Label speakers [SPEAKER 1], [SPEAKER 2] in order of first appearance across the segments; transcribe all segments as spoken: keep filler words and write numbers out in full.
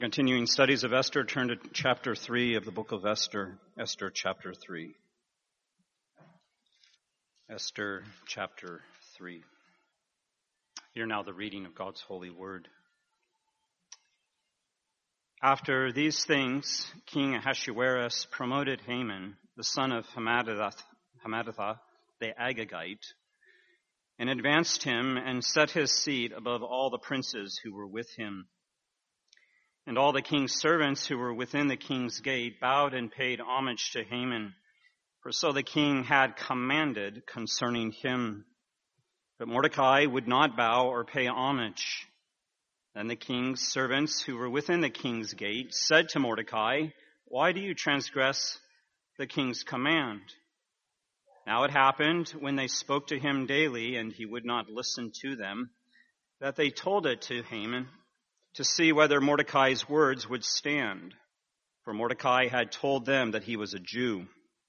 [SPEAKER 1] Continuing studies of Esther, turn to chapter three of the book of Esther. Esther chapter three. Esther chapter three. Hear now the reading of God's holy word. After these things, King Ahasuerus promoted Haman, the son of Hammedatha, Hammedatha the Agagite, and advanced him and set his seat above all the princes who were with him. And all the king's servants who were within the king's gate bowed and paid homage to Haman, for so the king had commanded concerning him. But Mordecai would not bow or pay homage. Then the king's servants who were within the king's gate said to Mordecai, "Why do you transgress the king's command?" Now it happened, when they spoke to him daily, and he would not listen to them, that they told it to Haman, to see whether Mordecai's words would stand. For Mordecai had told them that he was a Jew.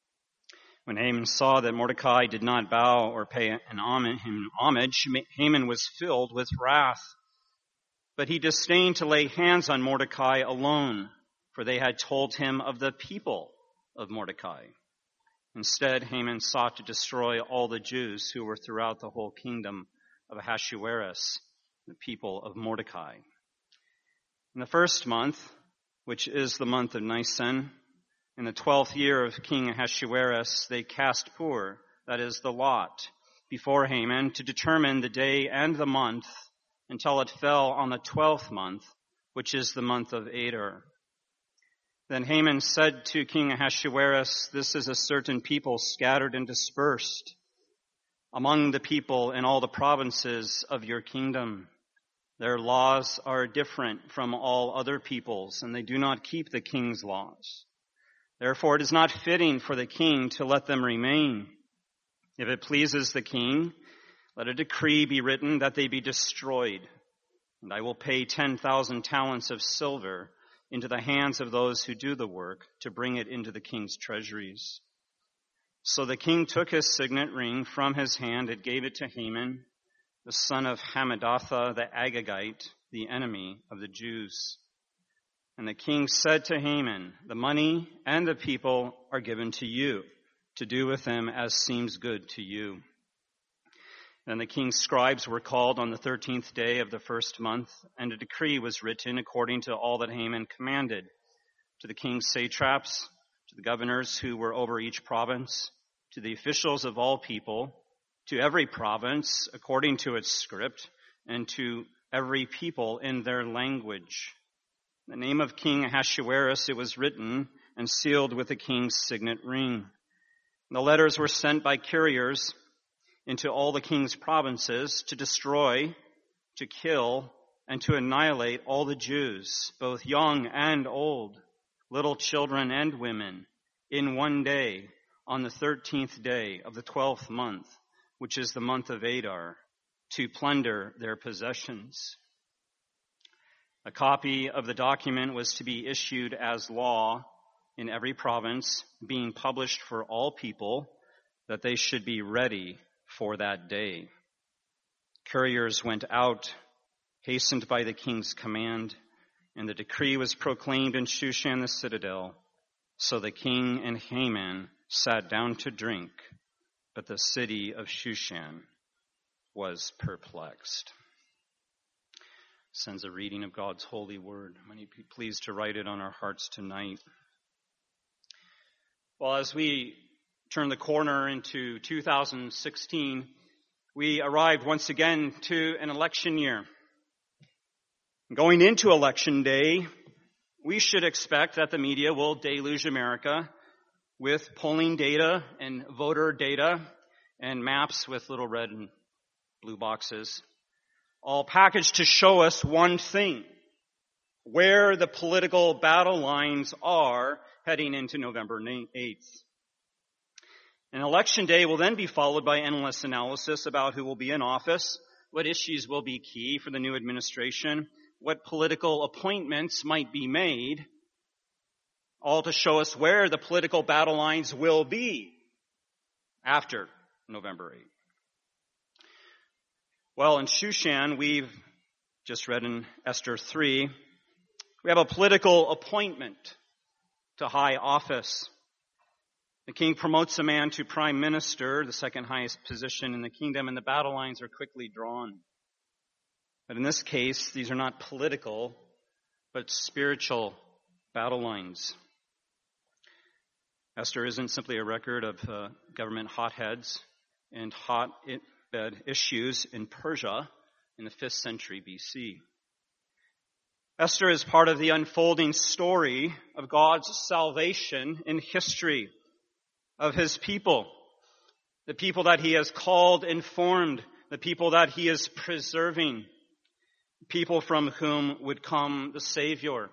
[SPEAKER 1] When Haman saw that Mordecai did not bow or pay an homage, Haman was filled with wrath. But he disdained to lay hands on Mordecai alone, for they had told him of the people of Mordecai. Instead, Haman sought to destroy all the Jews who were throughout the whole kingdom of Ahasuerus, the people of Mordecai. In the first month, which is the month of Nisan, in the twelfth year of King Ahasuerus, they cast pur, that is the lot, before Haman to determine the day and the month until it fell on the twelfth month, which is the month of Adar. Then Haman said to King Ahasuerus, "This is a certain people scattered and dispersed among the people in all the provinces of your kingdom. Their laws are different from all other peoples, and they do not keep the king's laws. Therefore, it is not fitting for the king to let them remain. If it pleases the king, let a decree be written that they be destroyed, and I will pay ten thousand talents of silver into the hands of those who do the work to bring it into the king's treasuries." So the king took his signet ring from his hand and gave it to Haman, the son of Hammedatha the Agagite, the enemy of the Jews. And the king said to Haman, "The money and the people are given to you, to do with them as seems good to you." Then the king's scribes were called on the thirteenth day of the first month, and a decree was written according to all that Haman commanded, to the king's satraps, to the governors who were over each province, to the officials of all people, to every province according to its script, and to every people in their language. In the name of King Ahasuerus it was written and sealed with the king's signet ring. The letters were sent by couriers into all the king's provinces to destroy, to kill, and to annihilate all the Jews, both young and old, little children and women, in one day, on the thirteenth day of the twelfth month, which is the month of Adar, to plunder their possessions. A copy of the document was to be issued as law in every province, being published for all people, that they should be ready for that day. Couriers went out, hastened by the king's command, and the decree was proclaimed in Shushan the citadel. So the king and Haman sat down to drink, but the city of Shushan was perplexed. Sends a reading of God's holy word. May you be pleased to write it on our hearts tonight. Well, as we turn the corner into two thousand sixteen, we arrived once again to an election year. Going into election day, we should expect that the media will deluge America with polling data and voter data and maps with little red and blue boxes, all packaged to show us one thing: where the political battle lines are heading into November eighth. And election day will then be followed by endless analysis about who will be in office, what issues will be key for the new administration, what political appointments might be made, all to show us where the political battle lines will be after November eighth. Well, in Shushan, we've just read in Esther three, We have a political appointment to high office. The king promotes a man to prime minister, the second highest position in the kingdom, and the battle lines are quickly drawn. But in this case, these are not political, but spiritual battle lines. Esther isn't simply a record of uh, government hotheads and hotbed issues in Persia in the fifth century B C. Esther is part of the unfolding story of God's salvation in history of his people, the people that he has called and formed, the people that he is preserving, people from whom would come the Savior.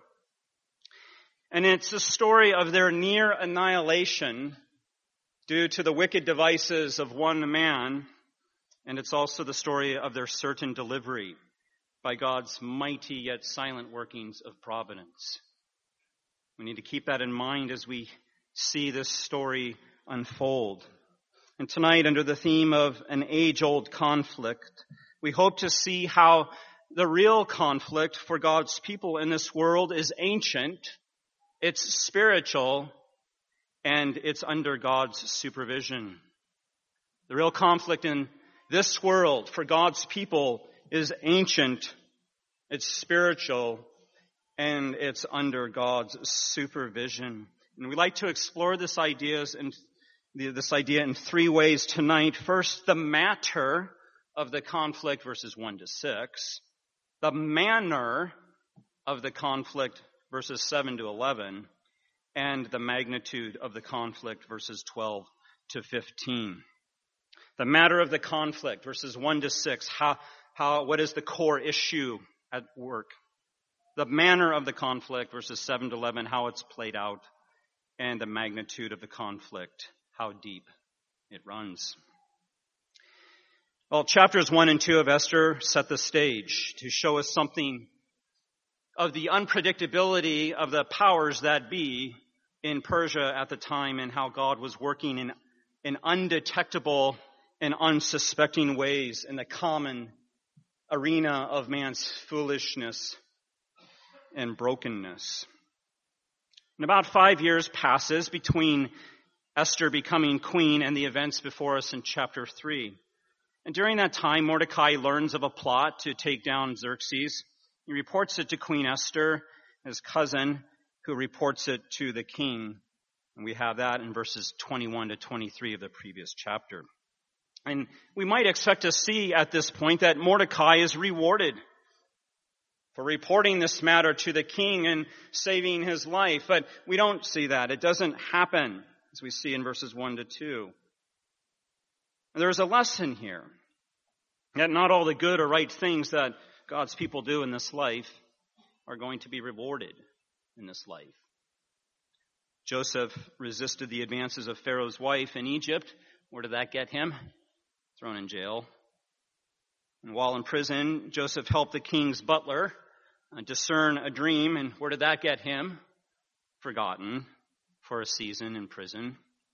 [SPEAKER 1] And it's a story of their near annihilation due to the wicked devices of one man, and it's also the story of their certain delivery by God's mighty yet silent workings of providence. We need to keep that in mind as we see this story unfold. And tonight, under the theme of an age-old conflict, we hope to see how the real conflict for God's people in this world is ancient, it's spiritual, and it's under God's supervision. The real conflict in this world for God's people is ancient, it's spiritual, and it's under God's supervision. And we like to explore this ideas and this idea in three ways tonight. First, the matter of the conflict, verses one to six. The manner of the conflict, verses seven to eleven. And the magnitude of the conflict, verses twelve to fifteen. The matter of the conflict, verses one to six. How, how, what is the core issue at work? The manner of the conflict, verses seven to eleven, how it's played out. And the magnitude of the conflict, how deep it runs. Well, chapters one and two of Esther set the stage to show us something of the unpredictability of the powers that be in Persia at the time and how God was working in, in undetectable and unsuspecting ways in the common arena of man's foolishness and brokenness. And about five years passes between Esther becoming queen and the events before us in chapter three. And during that time, Mordecai learns of a plot to take down Xerxes. He reports it to Queen Esther, his cousin, who reports it to the king. And we have that in verses twenty-one to twenty-three of the previous chapter. And we might expect to see at this point that Mordecai is rewarded for reporting this matter to the king and saving his life. But we don't see that. It doesn't happen, as we see in verses one to two. There's a lesson here that not all the good or right things that God's people do in this life are going to be rewarded in this life. Joseph resisted the advances of Pharaoh's wife in Egypt. Where did that get him? Thrown in jail. And while in prison, Joseph helped the king's butler uh, discern a dream. And where did that get him? Forgotten for a season in prison.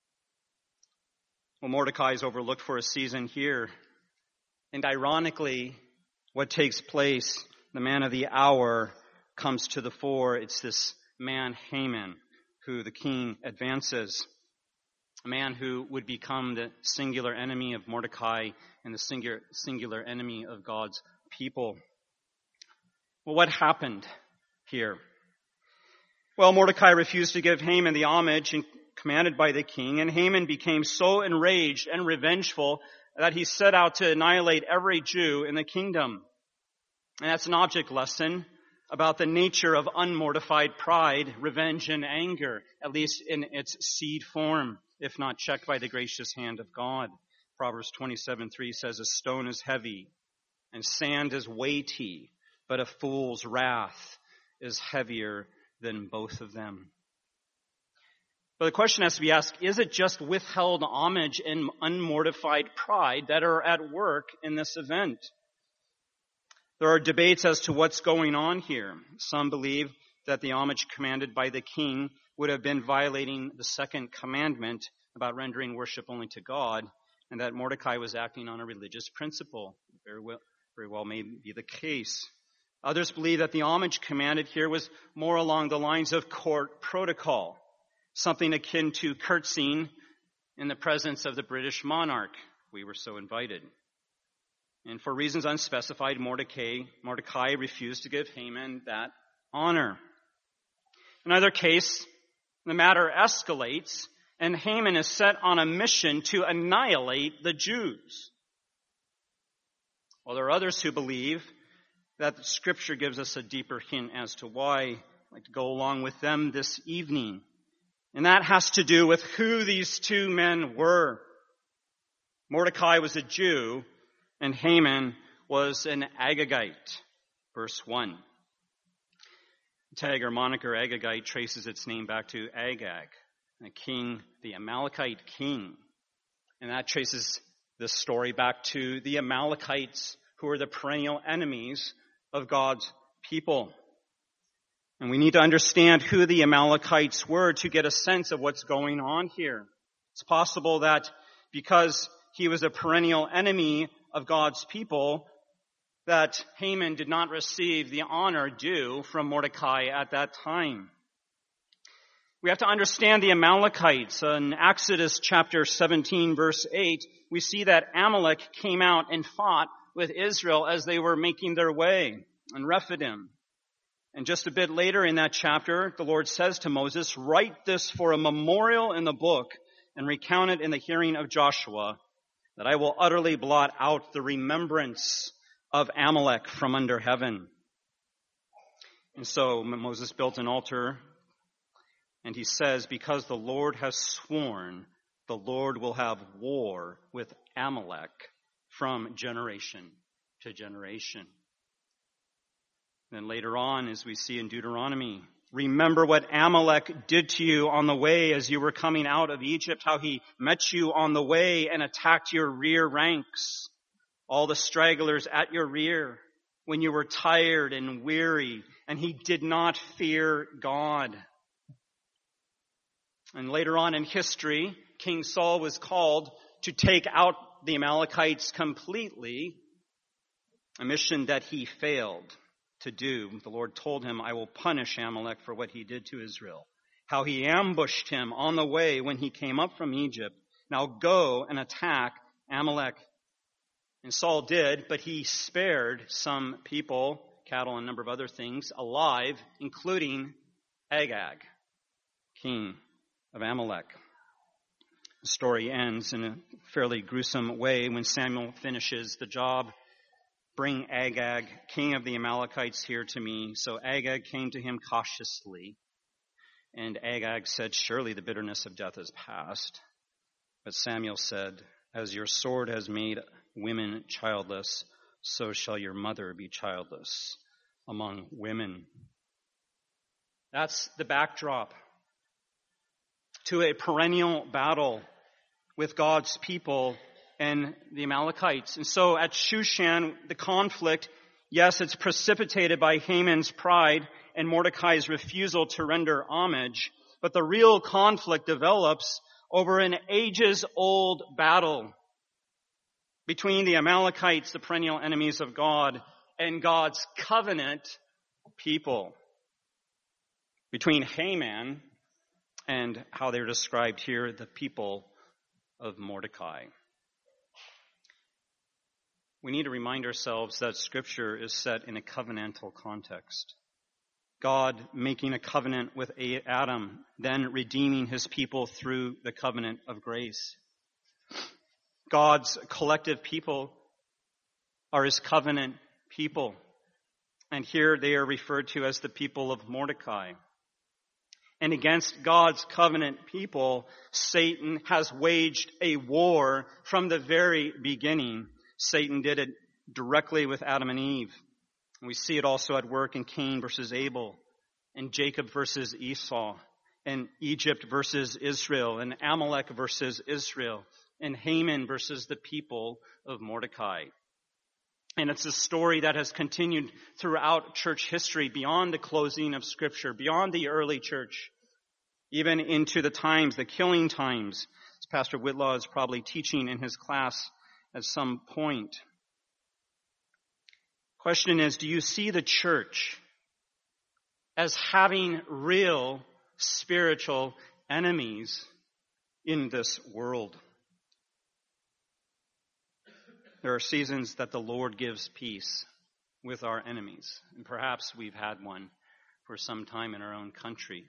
[SPEAKER 1] Well, Mordecai is overlooked for a season here. And ironically, what takes place, the man of the hour comes to the fore. It's this man, Haman, who the king advances. A man who would become the singular enemy of Mordecai and the singular, singular enemy of God's people. Well, what happened here? Well, Mordecai refused to give Haman the homage commanded by the king, and Haman became so enraged and revengeful that he set out to annihilate every Jew in the kingdom. And that's an object lesson about the nature of unmortified pride, revenge, and anger, at least in its seed form, if not checked by the gracious hand of God. Proverbs twenty-seven three says, a stone is heavy and sand is weighty, but a fool's wrath is heavier than both of them. But the question has to be asked, is it just withheld homage and unmortified pride that are at work in this event? There are debates as to what's going on here. Some believe that the homage commanded by the king would have been violating the second commandment about rendering worship only to God, and that Mordecai was acting on a religious principle. Very well, very well may be the case. Others believe that the homage commanded here was more along the lines of court protocol, something akin to curtsying in the presence of the British monarch. We were so invited. And for reasons unspecified, Mordecai, Mordecai refused to give Haman that honor. In either case, the matter escalates, and Haman is set on a mission to annihilate the Jews. Well, there are others who believe that the Scripture gives us a deeper hint as to why. I'd like to go along with them this evening. And that has to do with who these two men were. Mordecai was a Jew, and Haman was an Agagite. Verse one. The tag or moniker Agagite traces its name back to Agag, the king, the Amalekite king. And that traces this story back to the Amalekites, who were the perennial enemies of God's people. And we need to understand who the Amalekites were to get a sense of what's going on here. It's possible that because he was a perennial enemy of God's people, that Haman did not receive the honor due from Mordecai at that time. We have to understand the Amalekites. In Exodus chapter seventeen, verse eight, we see that Amalek came out and fought with Israel as they were making their way in Rephidim. And just a bit later in that chapter, the Lord says to Moses, "Write this for a memorial in the book and recount it in the hearing of Joshua, that I will utterly blot out the remembrance of Amalek from under heaven." And so Moses built an altar, and he says, because the Lord has sworn, the Lord will have war with Amalek from generation to generation. Then later on, as we see in Deuteronomy, remember what Amalek did to you on the way as you were coming out of Egypt, how he met you on the way and attacked your rear ranks, all the stragglers at your rear, when you were tired and weary, and he did not fear God. And later on in history, King Saul was called to take out the Amalekites completely, a mission that he failed to do. The Lord told him, "I will punish Amalek for what he did to Israel," how he ambushed him on the way when he came up from Egypt. "Now go and attack Amalek." And Saul did, but he spared some people, cattle, and a number of other things, alive, including Agag, king of Amalek. The story ends in a fairly gruesome way when Samuel finishes the job. "Bring Agag, king of the Amalekites, here to me." So Agag came to him cautiously. And Agag said, "Surely the bitterness of death is past." But Samuel said, "As your sword has made women childless, so shall your mother be childless among women." That's the backdrop to a perennial battle with God's people and the Amalekites. And so at Shushan, the conflict, yes, it's precipitated by Haman's pride and Mordecai's refusal to render homage, but the real conflict develops over an ages-old battle between the Amalekites, the perennial enemies of God, and God's covenant people, between Haman and how they're described here, the people of Mordecai. We need to remind ourselves that Scripture is set in a covenantal context. God making a covenant with Adam, then redeeming his people through the covenant of grace. God's collective people are his covenant people. And here they are referred to as the people of Mordecai. And against God's covenant people, Satan has waged a war from the very beginning. Satan did it directly with Adam and Eve. And we see it also at work in Cain versus Abel, and Jacob versus Esau, and Egypt versus Israel, and Amalek versus Israel, and Haman versus the people of Mordecai. And it's a story that has continued throughout church history, beyond the closing of Scripture, beyond the early church, even into the times, the killing times, as Pastor Whitlaw is probably teaching in his class at some point. Question is, do you see the church as having real spiritual enemies in this world? There are seasons that the Lord gives peace with our enemies, and perhaps we've had one for some time in our own country.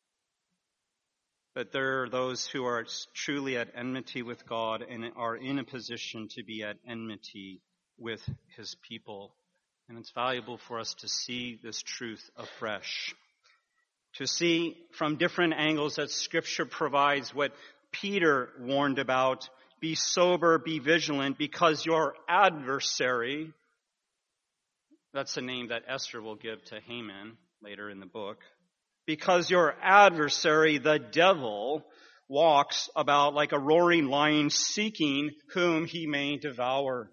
[SPEAKER 1] But there are those who are truly at enmity with God and are in a position to be at enmity with his people. And it's valuable for us to see this truth afresh, to see from different angles that Scripture provides what Peter warned about. Be sober, be vigilant, because your adversary, that's the name that Esther will give to Haman later in the book, because your adversary, the devil, walks about like a roaring lion, seeking whom he may devour.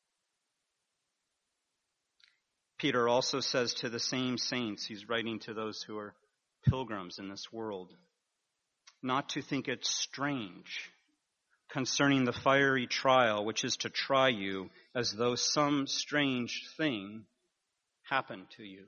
[SPEAKER 1] Peter also says to the same saints, he's writing to those who are pilgrims in this world, not to think it strange concerning the fiery trial which is to try you, as though some strange thing happened to you.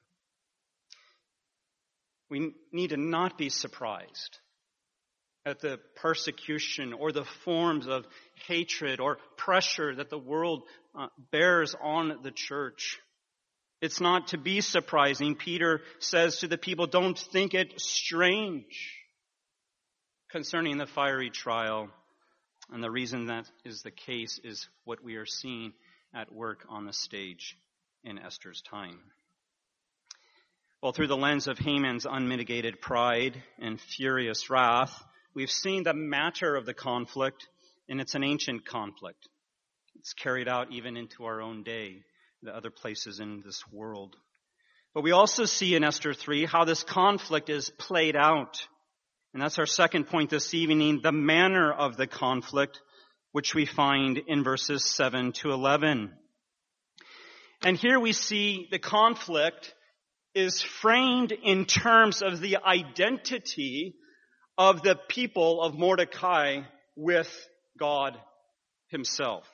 [SPEAKER 1] We need to not be surprised at the persecution or the forms of hatred or pressure that the world uh, bears on the church. It's not to be surprising. Peter says to the people, don't think it strange concerning the fiery trial. And the reason that is the case is what we are seeing at work on the stage in Esther's time. Well, through the lens of Haman's unmitigated pride and furious wrath, we've seen the matter of the conflict, and it's an ancient conflict. It's carried out even into our own day, the other places in this world. But we also see in Esther three how this conflict is played out. And that's our second point this evening, the manner of the conflict, which we find in verses seven to eleven. And here we see the conflict is framed in terms of the identity of the people of Mordecai with God himself.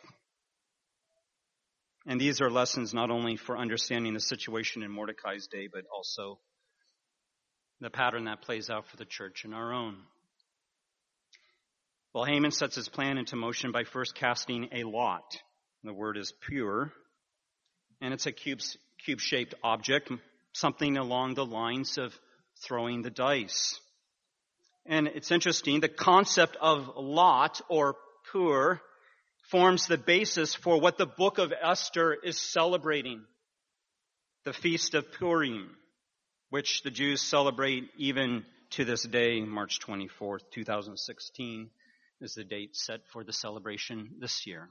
[SPEAKER 1] And these are lessons not only for understanding the situation in Mordecai's day, but also the pattern that plays out for the church in our own. Well, Haman sets his plan into motion by first casting a lot. The word is pure, and it's a cube, cube-shaped object, something along the lines of throwing the dice. And it's interesting, the concept of lot or pur forms the basis for what the book of Esther is celebrating, the Feast of Purim, which the Jews celebrate even to this day. March twenty-fourth, twenty sixteen is the date set for the celebration this year.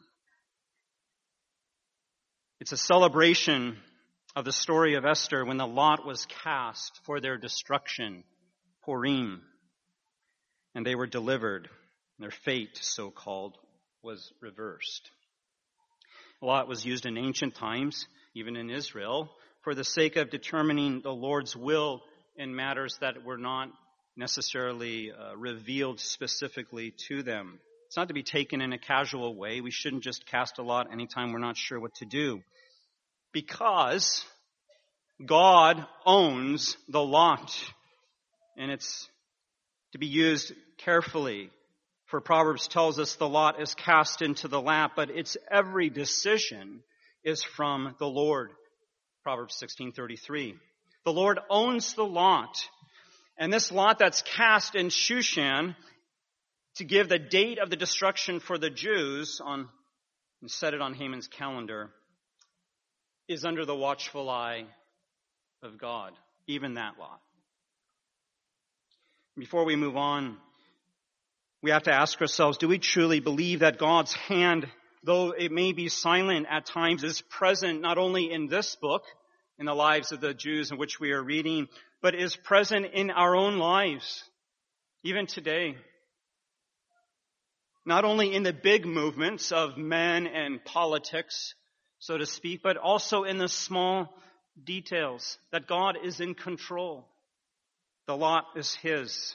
[SPEAKER 1] It's a celebration of the story of Esther when the lot was cast for their destruction, Purim, and they were delivered. Their fate, so-called, was reversed. Lot was used in ancient times, even in Israel, for the sake of determining the Lord's will in matters that were not necessarily uh, revealed specifically to them. It's not to be taken in a casual way. We shouldn't just cast a lot anytime we're not sure what to do. Because God owns the lot. And it's to be used carefully. For Proverbs tells us the lot is cast into the lap, but its every decision is from the Lord. Proverbs sixteen thirty-three. The Lord owns the lot. And this lot that's cast in Shushan to give the date of the destruction for the Jews on and set it on Haman's calendar is under the watchful eye of God, even that lot. Before we move on, we have to ask ourselves, do we truly believe that God's hand, though it may be silent at times, is present not only in this book, in the lives of the Jews in which we are reading, but is present in our own lives, even today? Not only in the big movements of men and politics, so to speak, but also in the small details, that God is in control. The lot is His.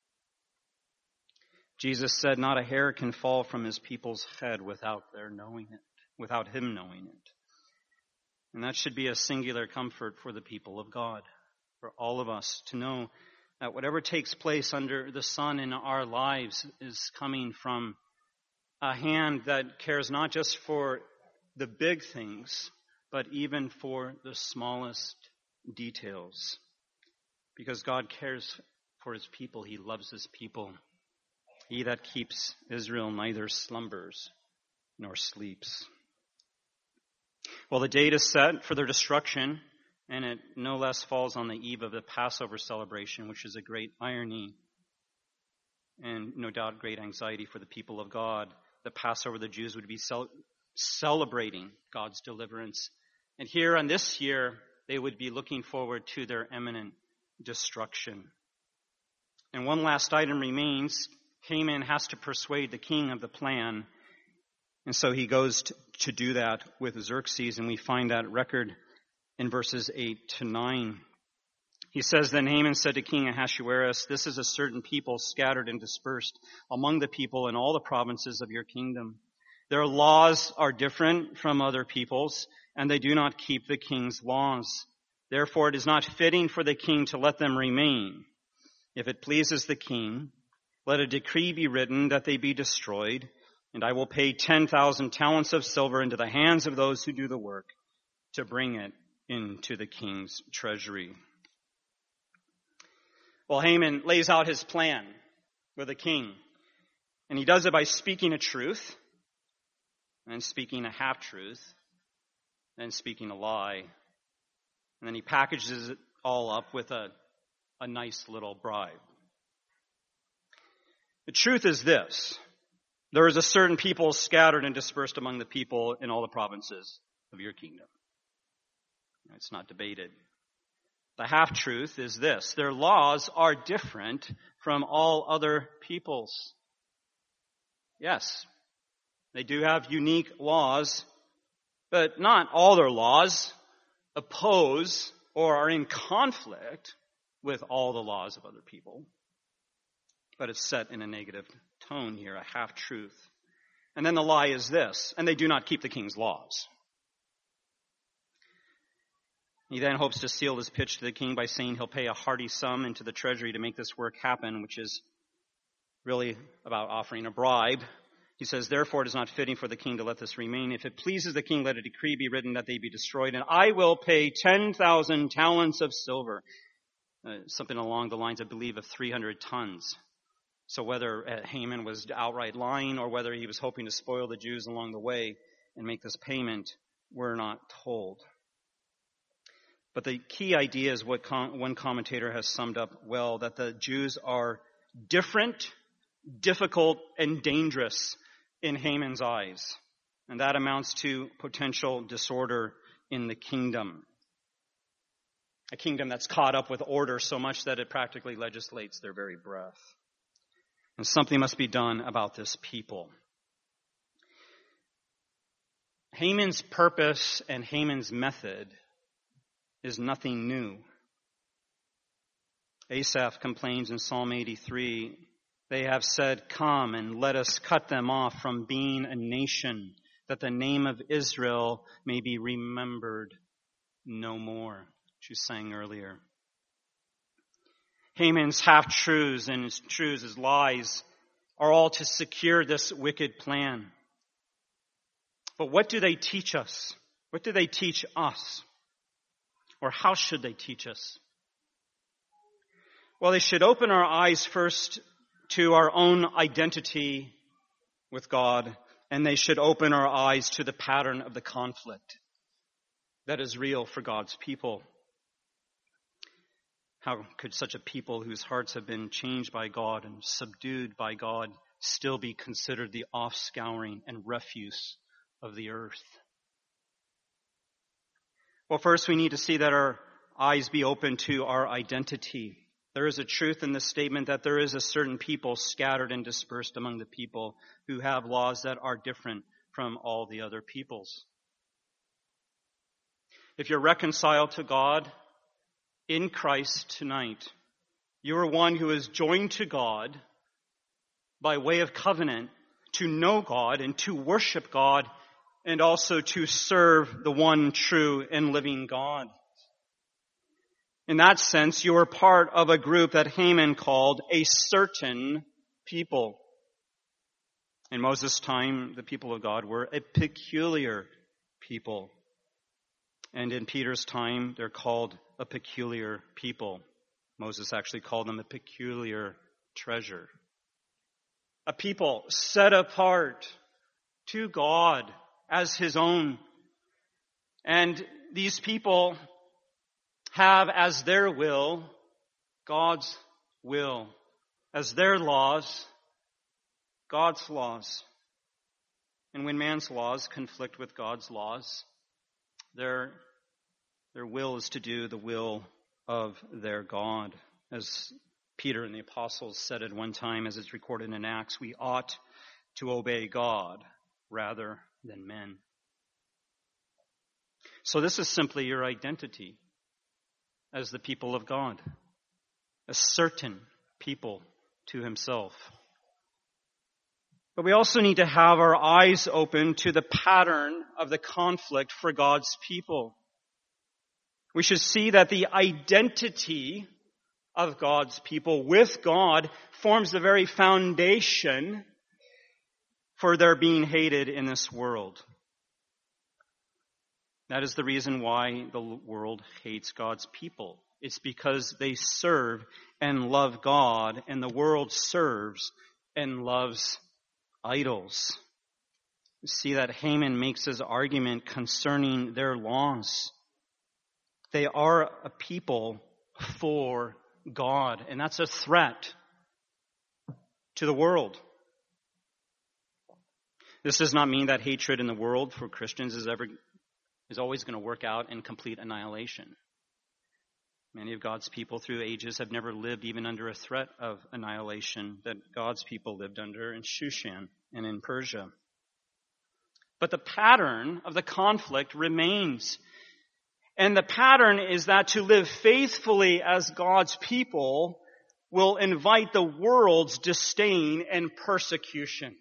[SPEAKER 1] Jesus said, not a hair can fall from His people's head without their knowing it, without Him knowing it. And that should be a singular comfort for the people of God, for all of us to know that whatever takes place under the sun in our lives is coming from a hand that cares not just for the big things, but even for the smallest details. Because God cares for his people. He loves his people. He that keeps Israel neither slumbers nor sleeps. Well, the date is set for their destruction, and it no less falls on the eve of the Passover celebration, which is a great irony and no doubt great anxiety for the people of God. The Passover, the Jews would be cel- celebrating God's deliverance. And here on this year, they would be looking forward to their imminent destruction. And one last item remains. Haman has to persuade the king of the plan. And so he goes to, to do that with Xerxes, and we find that record in verses eight to nine. He says, Then Haman said to King Ahasuerus, This is a certain people scattered and dispersed among the people in all the provinces of your kingdom. Their laws are different from other people's, and they do not keep the king's laws. Therefore it is not fitting for the king to let them remain. If it pleases the king, let a decree be written that they be destroyed, and I will pay ten thousand talents of silver into the hands of those who do the work to bring it into the king's treasury. Well, Haman lays out his plan with the king, and he does it by speaking a truth, and speaking a half-truth, and speaking a lie, and then he packages it all up with a, a nice little bribe. The truth is this. There is a certain people scattered and dispersed among the people in all the provinces of your kingdom. It's not debated. The half-truth is this. Their laws are different from all other peoples. Yes, they do have unique laws, but not all their laws oppose or are in conflict with all the laws of other people. But it's set in a negative tone here, a half-truth. And then the lie is this, and they do not keep the king's laws. He then hopes to seal his pitch to the king by saying he'll pay a hearty sum into the treasury to make this work happen, which is really about offering a bribe. He says, therefore it is not fitting for the king to let this remain. If it pleases the king, let a decree be written that they be destroyed, and I will pay ten thousand talents of silver. Uh, something along the lines, I believe, of three hundred tons. So whether uh, Haman was outright lying or whether he was hoping to spoil the Jews along the way and make this payment, we're not told. But the key idea is what com- one commentator has summed up well, that the Jews are different, difficult, and dangerous in Haman's eyes. And that amounts to potential disorder in the kingdom. A kingdom that's caught up with order so much that it practically legislates their very breath. And something must be done about this people. Haman's purpose and Haman's method is nothing new. Asaph complains in Psalm eighty-three, they have said, come and let us cut them off from being a nation, that the name of Israel may be remembered no more, which you sang earlier. Haman's half-truths and his truths, his lies, are all to secure this wicked plan. But what do they teach us? What do they teach us? Or how should they teach us? Well, they should open our eyes first to our own identity with God, and they should open our eyes to the pattern of the conflict that is real for God's people. How could such a people whose hearts have been changed by God and subdued by God still be considered the offscouring and refuse of the earth? Well, first we need to see that our eyes be open to our identity. There is a truth in this statement that there is a certain people scattered and dispersed among the people who have laws that are different from all the other peoples. If you're reconciled to God in Christ tonight, you are one who is joined to God by way of covenant to know God and to worship God and also to serve the one true and living God. In that sense, you are part of a group that Haman called a certain people. In Moses' time, the people of God were a peculiar people. And in Peter's time, they're called a peculiar people. Moses actually called them a peculiar treasure. A people set apart to God as his own. And these people have as their will God's will, as their laws God's laws. And when man's laws conflict with God's laws, their, their will is to do the will of their God. As Peter and the apostles said at one time, as it's recorded in Acts, we ought to obey God rather than men. So this is simply your identity as the people of God, a certain people to himself. But we also need to have our eyes open to the pattern of the conflict for God's people. We should see that the identity of God's people with God forms the very foundation for their being hated in this world. That is the reason why the world hates God's people. It's because they serve and love God, and the world serves and loves idols. You see that Haman makes his argument concerning their laws. They are a people for God, and that's a threat to the world. This does not mean that hatred in the world for Christians is ever is always going to work out in complete annihilation. Many of God's people through ages have never lived even under a threat of annihilation that God's people lived under in Shushan and in Persia. But the pattern of the conflict remains. And the pattern is that to live faithfully as God's people will invite the world's disdain and persecution.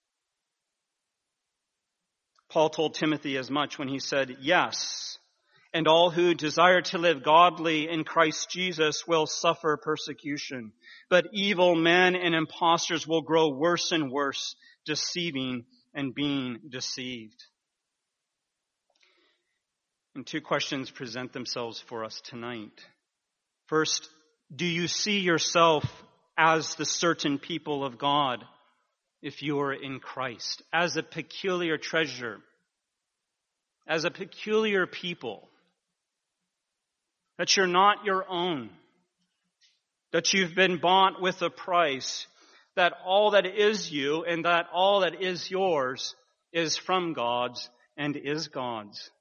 [SPEAKER 1] Paul told Timothy as much when he said, "Yes, and all who desire to live godly in Christ Jesus will suffer persecution. But evil men and impostors will grow worse and worse, deceiving and being deceived." And two questions present themselves for us tonight. First, do you see yourself as the certain people of God if you are in Christ, as a peculiar treasure, as a peculiar people? That you're not your own, that you've been bought with a price, that all that is you and that all that is yours is from God's and is God's.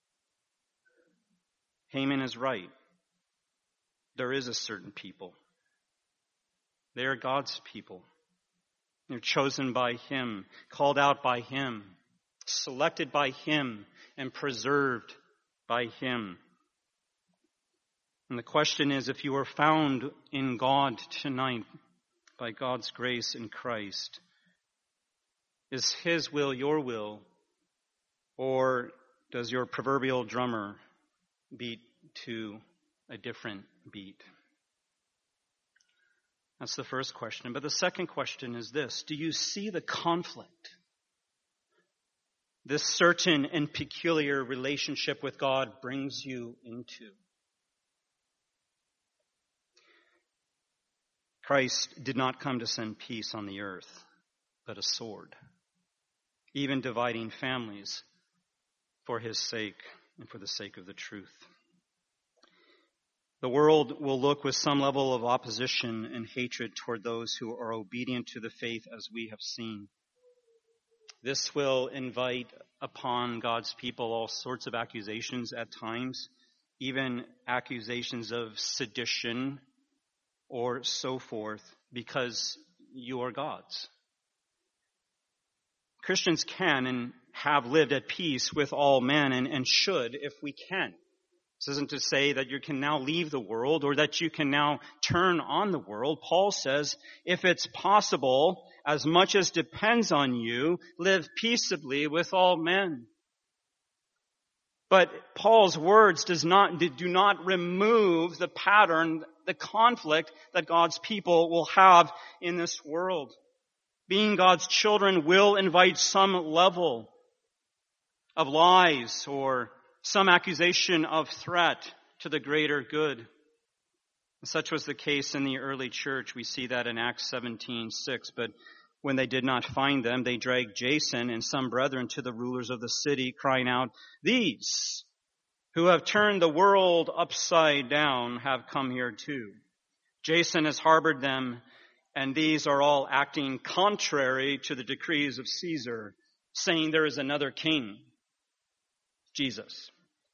[SPEAKER 1] Haman is right. There is a certain people. They are God's people. They're chosen by Him, called out by Him, selected by Him, and preserved by Him. And the question is, if you are found in God tonight, by God's grace in Christ, is His will your will, or does your proverbial drummer beat to a different beat? That's the first question. But the second question is this: do you see the conflict this certain and peculiar relationship with God brings you into? Christ did not come to send peace on the earth, but a sword, even dividing families for His sake and for the sake of the truth. The world will look with some level of opposition and hatred toward those who are obedient to the faith, as we have seen. This will invite upon God's people all sorts of accusations at times, even accusations of sedition or so forth, because you are God's. Christians can and have lived at peace with all men, and, and should if we can. This isn't to say that you can now leave the world or that you can now turn on the world. Paul says, if it's possible, as much as depends on you, live peaceably with all men. But Paul's words does not, do not remove the pattern, the conflict that God's people will have in this world. Being God's children will invite some level of lies or some accusation of threat to the greater good. Such was the case in the early church. We see that in Acts seventeen six. But when they did not find them, they dragged Jason and some brethren to the rulers of the city, crying out, "These who have turned the world upside down have come here too. Jason has harbored them, and these are all acting contrary to the decrees of Caesar, saying there is another king, Jesus."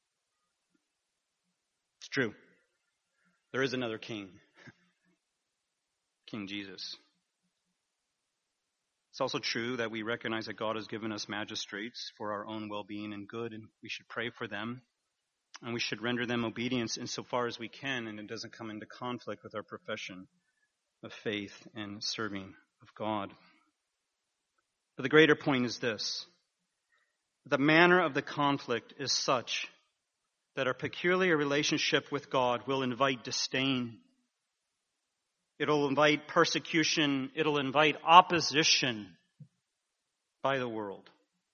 [SPEAKER 1] It's true. There is another king, King Jesus. It's also true that we recognize that God has given us magistrates for our own well-being and good, and we should pray for them, and we should render them obedience insofar as we can, and it doesn't come into conflict with our profession of faith and serving of God. But the greater point is this: the manner of the conflict is such that our peculiar relationship with God will invite disdain. It'll invite persecution. It'll invite opposition by the world.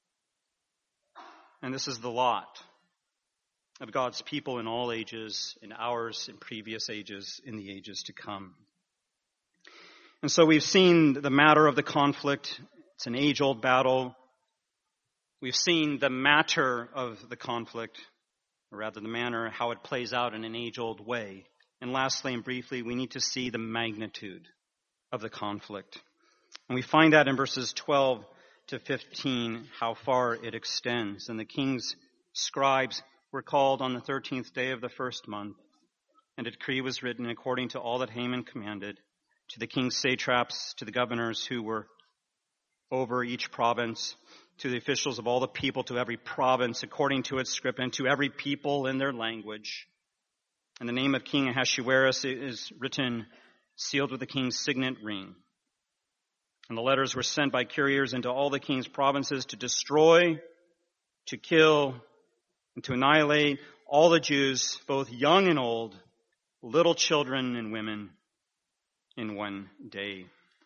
[SPEAKER 1] And this is the lot of God's people in all ages, in ours, in previous ages, in the ages to come. And so we've seen the matter of the conflict. It's an age-old battle. We've seen the matter of the conflict, or rather the manner, how it plays out in an age-old way. And lastly and briefly, we need to see the magnitude of the conflict. And we find that in verses twelve to fifteen, how far it extends. And the king's scribes were called on the thirteenth day of the first month, and a decree was written according to all that Haman commanded, to the king's satraps, to the governors who were over each province, to the officials of all the people, to every province according to its script, and to every people in their language. And the name of King Ahasuerus is written, sealed with the king's signet ring. And the letters were sent by couriers into all the king's provinces to destroy, to kill, and to annihilate all the Jews, both young and old, little children and women, in one day.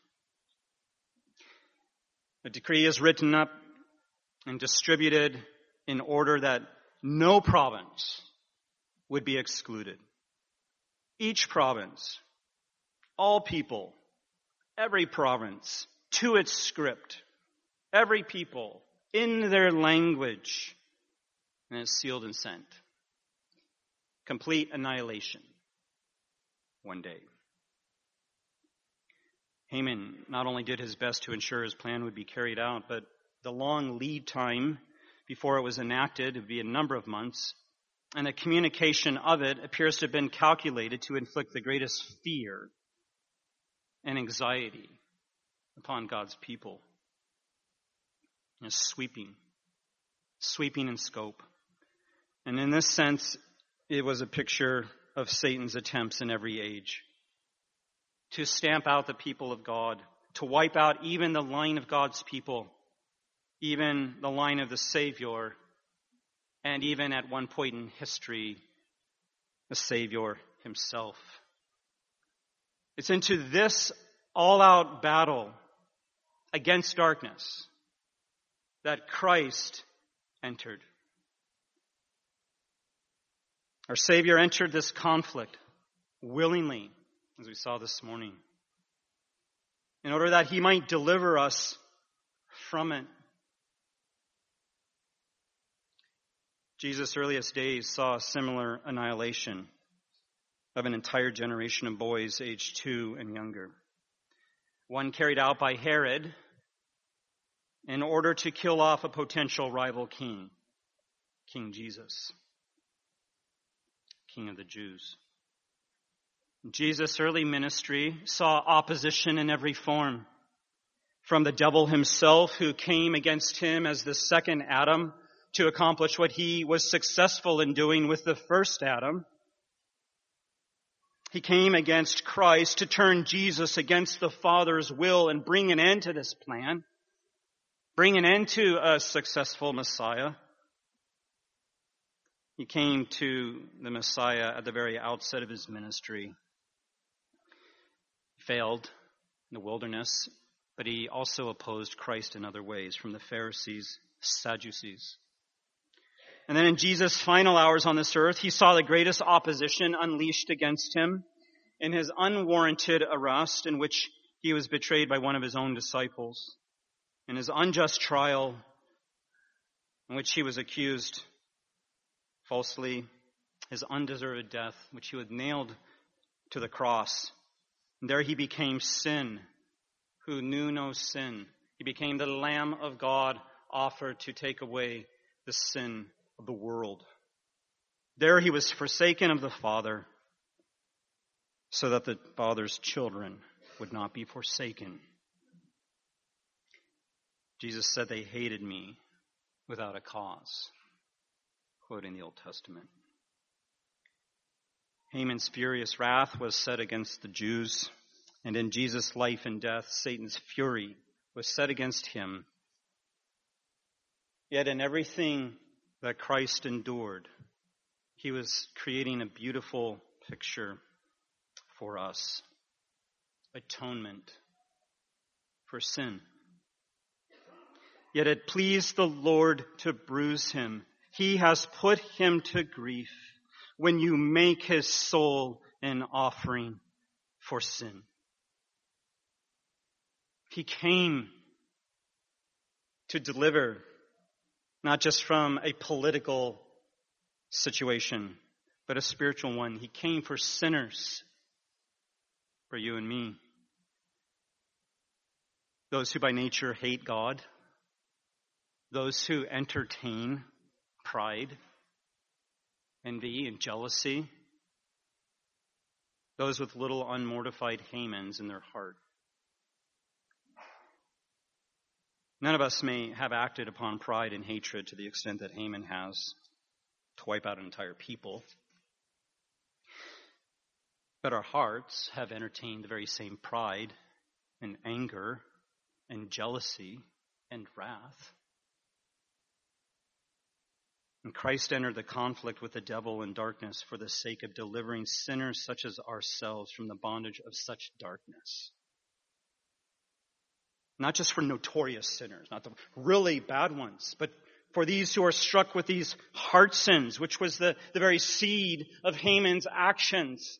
[SPEAKER 1] The decree is written up and distributed in order that no province would be excluded. Each province, all people, every province, to its script, every people in their language, and it's sealed and sent. Complete annihilation one day. Haman not only did his best to ensure his plan would be carried out, but the long lead time before it was enacted would be a number of months, and the communication of it appears to have been calculated to inflict the greatest fear and anxiety upon God's people. It's sweeping, sweeping in scope. And in this sense, it was a picture of Satan's attempts in every age to stamp out the people of God, to wipe out even the line of God's people, even the line of the Savior, and even at one point in history, the Savior himself. It's into this all-out battle against darkness that Christ entered. Our Savior entered this conflict willingly, as we saw this morning, in order that he might deliver us from it. Jesus' earliest days saw a similar annihilation of an entire generation of boys aged two and younger. One carried out by Herod in order to kill off a potential rival king, King Jesus, King of the Jews. Jesus' early ministry saw opposition in every form, from the devil himself, who came against him as the second Adam to accomplish what he was successful in doing with the first Adam. He came against Christ to turn Jesus against the Father's will and bring an end to this plan, bring an end to a successful Messiah. He came to the Messiah at the very outset of his ministry. He failed in the wilderness, but he also opposed Christ in other ways, from the Pharisees, Sadducees. And then in Jesus' final hours on this earth, he saw the greatest opposition unleashed against him in his unwarranted arrest, in which he was betrayed by one of his own disciples, in his unjust trial, in which he was accused falsely, his undeserved death, which he was nailed to the cross. And there he became sin, who knew no sin. He became the Lamb of God offered to take away the sin of the world. There he was forsaken of the Father, so that the Father's children would not be forsaken. Jesus said they hated me without a cause, quoting the Old Testament. Haman's furious wrath was set against the Jews, and in Jesus' life and death, Satan's fury was set against him. Yet in everything that Christ endured, he was creating a beautiful picture for us. Atonement for sin. Yet it pleased the Lord to bruise him. He has put him to grief when you make his soul an offering for sin. He came to deliver not just from a political situation, but a spiritual one. He came for sinners, for you and me. Those who by nature hate God, those who entertain pride, envy, and jealousy, those with little unmortified Hamans in their heart. None of us may have acted upon pride and hatred to the extent that Haman has, to wipe out an entire people. But our hearts have entertained the very same pride and anger and jealousy and wrath. And Christ entered the conflict with the devil and darkness for the sake of delivering sinners such as ourselves from the bondage of such darkness. Not just for notorious sinners, not the really bad ones, but for these who are struck with these heart sins, which was the, the very seed of Haman's actions.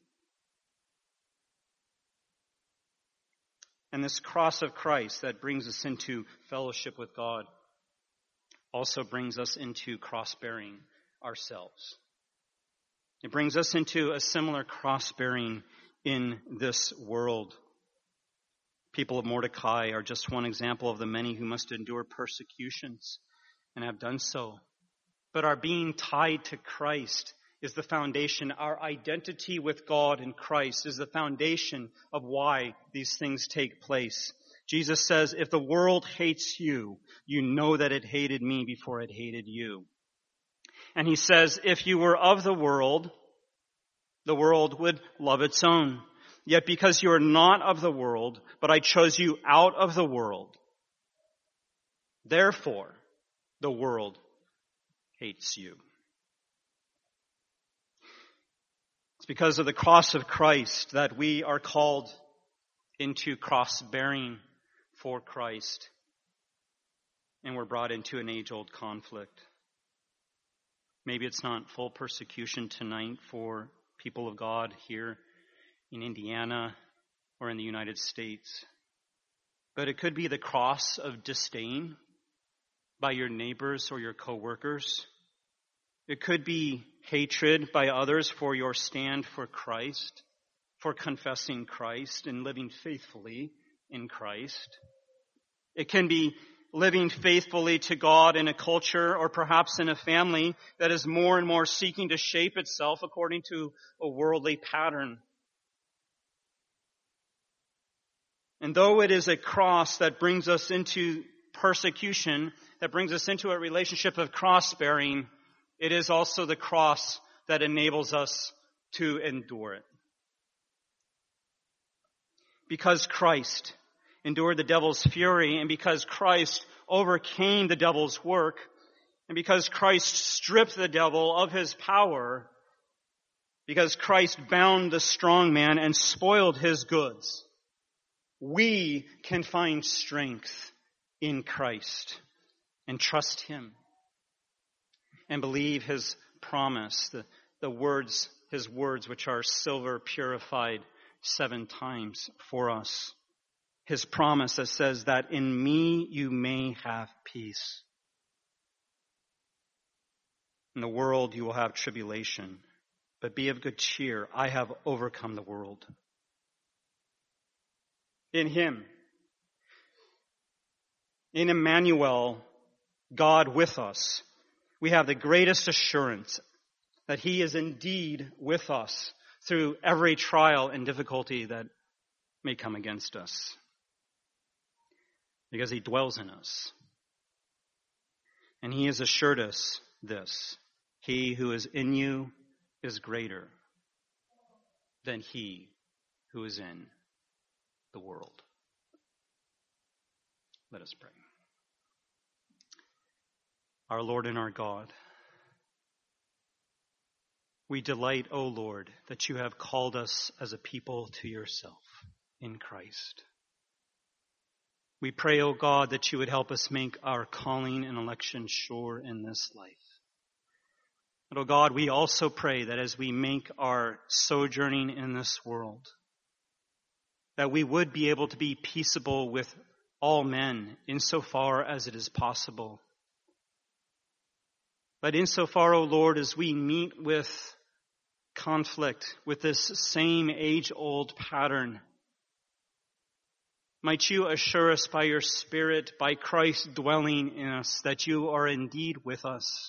[SPEAKER 1] And this cross of Christ that brings us into fellowship with God also brings us into cross-bearing ourselves. It brings us into a similar cross-bearing in this world. People of Mordecai are just one example of the many who must endure persecutions and have done so. But our being tied to Christ is the foundation. Our identity with God in Christ is the foundation of why these things take place. Jesus says, if the world hates you, you know that it hated me before it hated you. And he says, if you were of the world, the world would love its own. Yet because you are not of the world, but I chose you out of the world, therefore the world hates you. It's because of the cross of Christ that we are called into cross-bearing for Christ, and we're brought into an age-old conflict. Maybe it's not full persecution tonight for people of God here in Indiana or in the United States, but it could be the cross of disdain by your neighbors or your co-workers. It could be hatred by others for your stand for Christ, for confessing Christ and living faithfully in Christ. It can be living faithfully to God in a culture or perhaps in a family that is more and more seeking to shape itself according to a worldly pattern. And though it is a cross that brings us into persecution that brings us into a relationship of cross-bearing, it is also the cross that enables us to endure it. Because Christ endured the devil's fury, and because Christ overcame the devil's work, and because Christ stripped the devil of his power, because Christ bound the strong man and spoiled his goods, we can find strength in Christ and trust him and believe his promise, the, the words, his words which are silver purified seven times for us. His promise that says that in me you may have peace. In the world you will have tribulation, but be of good cheer. I have overcome the world. In him, in Emmanuel, God with us, we have the greatest assurance that he is indeed with us through every trial and difficulty that may come against us, because he dwells in us. And he has assured us this: he who is in you is greater than he who is in the world. Let us pray. Our Lord and our God, we delight, O Lord, that you have called us as a people to yourself in Christ. We pray, O God, that you would help us make our calling and election sure in this life. And, O God, we also pray that as we make our sojourning in this world, that we would be able to be peaceable with all men insofar as it is possible. But insofar, O Lord, as we meet with conflict, with this same age-old pattern, might you assure us by your Spirit, by Christ dwelling in us, that you are indeed with us.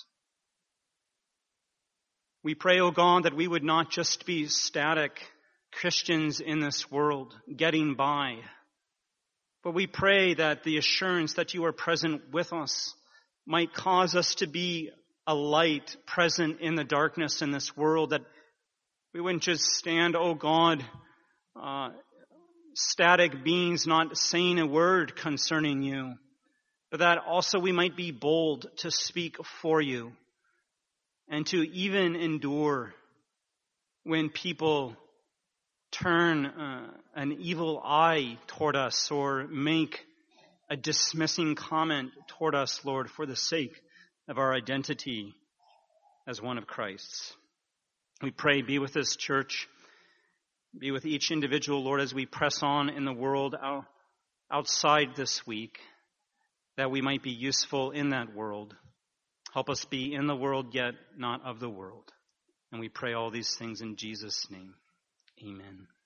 [SPEAKER 1] We pray, O God, that we would not just be static Christians in this world, getting by, but we pray that the assurance that you are present with us might cause us to be a light present in the darkness in this world, that we wouldn't just stand, oh God, uh, static beings not saying a word concerning you, but that also we might be bold to speak for you and to even endure when people turn uh, an evil eye toward us or make a dismissing comment toward us, Lord, for the sake of our identity as one of Christ's. We pray, be with this church, be with each individual, Lord, as we press on in the world out, outside this week, that we might be useful in that world. Help us be in the world, yet not of the world. And we pray all these things in Jesus' name. Amen.